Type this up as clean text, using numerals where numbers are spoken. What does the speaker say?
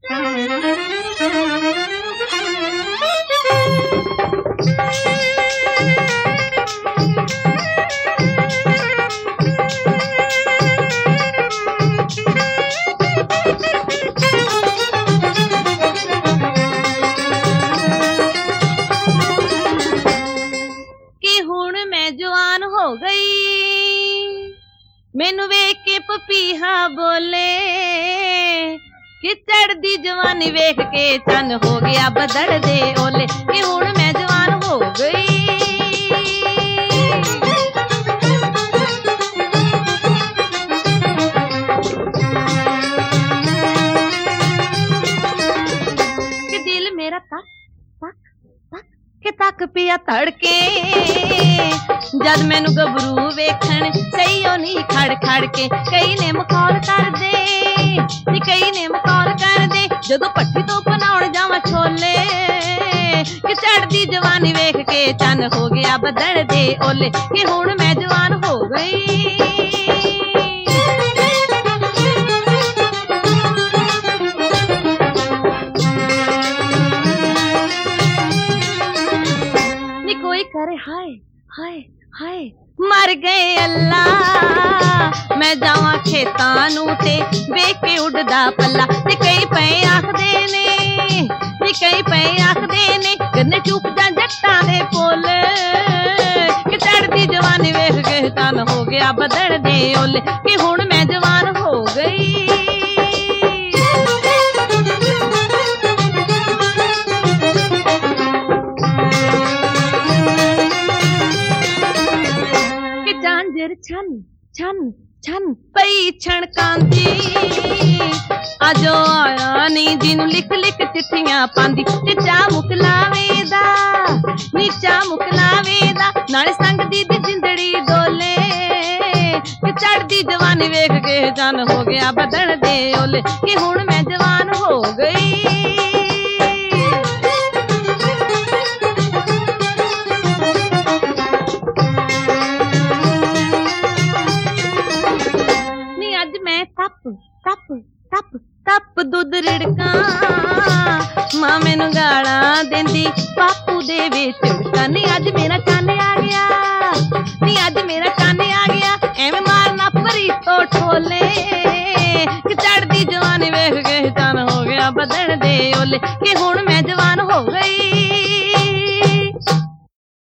मैनू वेख के पपीहा बोले कि चढ़दी जवानी वेख के चन हो गया बदल दे ओले कि हुण मैं जवान हो गई। कि दिल मेरा तक तक तक के तक पिया धड़के जद मैनू गबरू वेखण सही नहीं खड़ खड़ के कई ने मखौल कर दे नी कई ने मखौल कर दे जदों पट्टी तो बनाउण जावां छोले कि चढ़दी जवानी वेख के चन हो गया बदल दे ओले कि हुण मैं जवान हो गई। नी कोई करे हाय हाय हाय मर गए अल्लाह मैं जावां खेतां नूं ते वेख के उड़दा पल्ला ते कई पए आखदे ने नी कई पए आखदे ने गन्ने चुप जा जट्टां दे पुल कि चढ़दी जवानी वेख के तन हो गया बदल दे ओले कि हुण मैं जवान हो गई। छन छन छन पई छणकांदी आजो आया नी जिनू लिख लिख चिट्ठियां पांदी चा मुकलावेदा नीचा मुकलावेदा नाले संग दी जिंदड़ी डोले कि चढ़दी जवानी वेख के जन हो गया बदल दे ओले कि हुण मैं जवान हो गई। तप तप तप दुध रिड़का मां मैनू गाला देंदी बापू दे विच नी अज मेरा चन आ गया नी अज मेरा चन आ गया एवें मारना परी तो ठोले कि चढ़दी जवानी वेख के चन हो गया बदल दे ओले कि हुण